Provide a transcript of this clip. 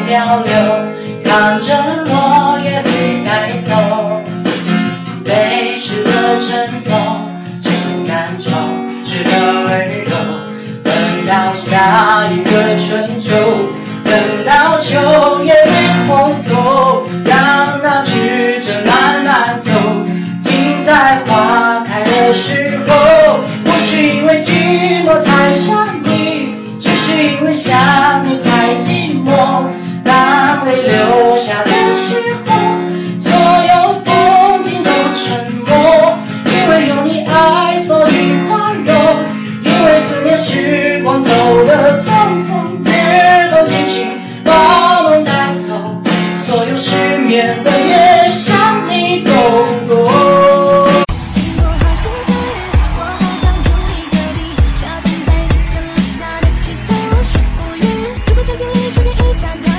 漂流，看着落叶被带走。泪湿的枕头，只不敢抽，值得温柔。等到下一个春秋，等到秋叶变红透，让那曲折慢慢走。停在花开的时候，不是因为寂寞才想你，只是因为想你才寂寞。当泪流下的时候，所有风景都沉默。因为有你爱，所以宽容。因为思念时光走得匆匆，别都轻轻把梦带走。所有失眠的夜，想你懂过。 下班在你家楼下的枝头，是乌云。如果这间里出现一架歌。